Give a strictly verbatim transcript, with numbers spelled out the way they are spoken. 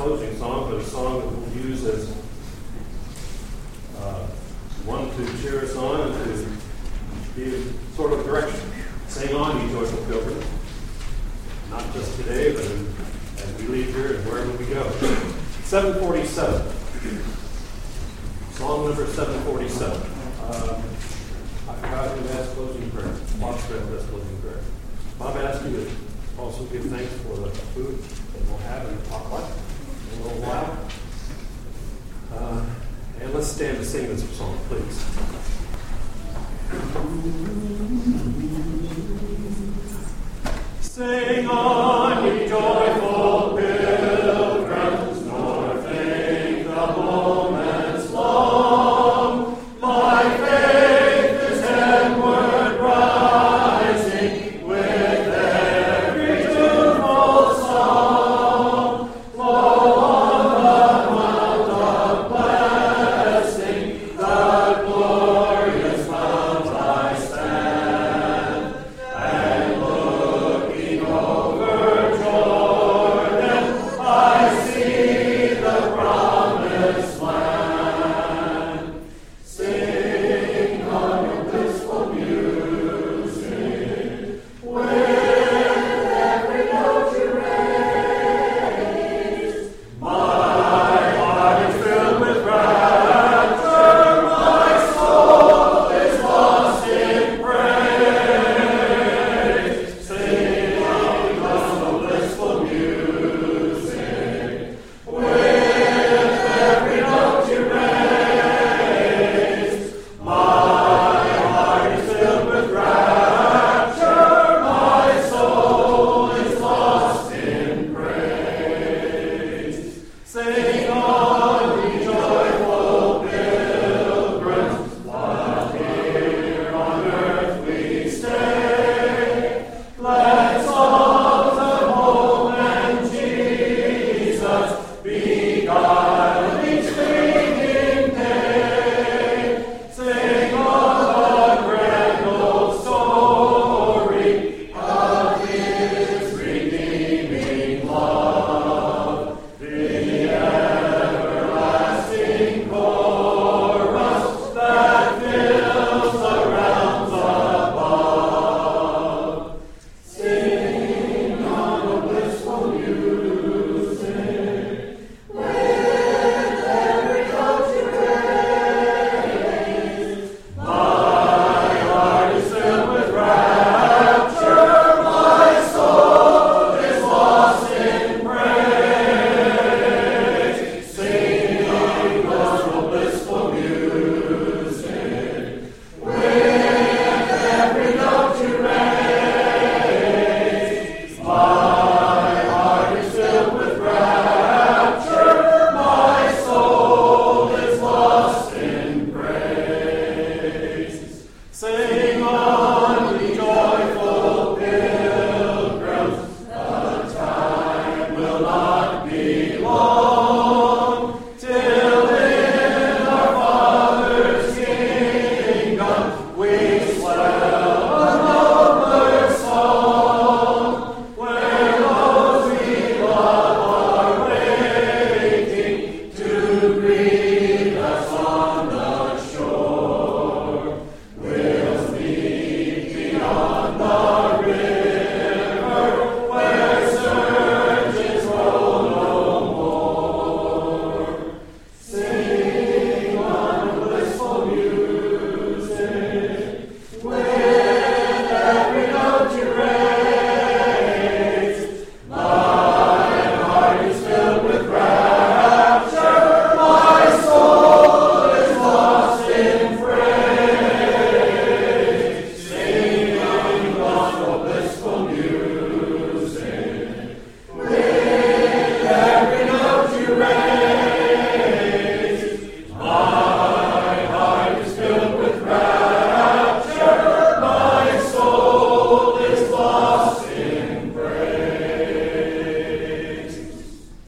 closing song, but a song that we'll use as uh, one to cheer us on and to give sort of direction. Sing on, ye joyful pilgrims. Not just today, but as we leave here and wherever we go. seven forty-seven. Song number seven forty-seven. Uh, I forgot who asked closing prayer. Bob Smith asked closing prayer. Bob asked you to also give thanks for the food that we'll have in the potluck in a little while. Uh, and let's stand to sing this song, please.